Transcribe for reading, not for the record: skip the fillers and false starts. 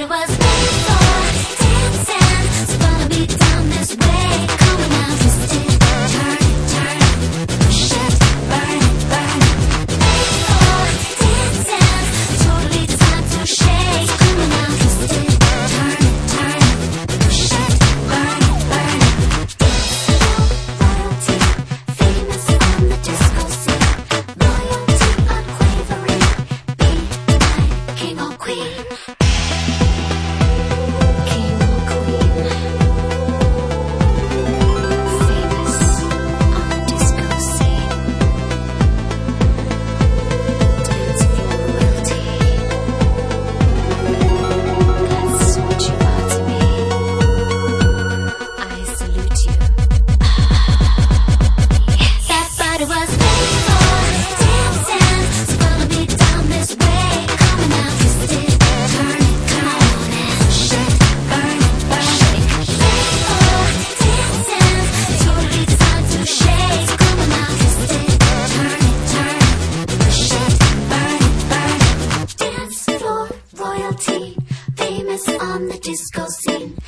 body was made for dancing, so follow me down this way. Come on now, twist it, turn it, turn it, push it, burn it, burn it. Made for dancing, totally designed to shake. Come on now, twist it, turn it, turn it, push it, burn it, burn it. Royalty, famous on the disco scene. Loyalty unwavering, be my king or queen. King or queen. Famous on the disco scene. Dance floor royalty. That's what you are to me. I salute you. That body was made for dancing, so follow me down this way. Come on now, twist it, turn it, come on and shake, burn it, burn it. Made for dancing, totally designed to shake. Come on now, twist it, turn it, push it, burn it, burn it. Dance floor royalty, famous on the disco scene.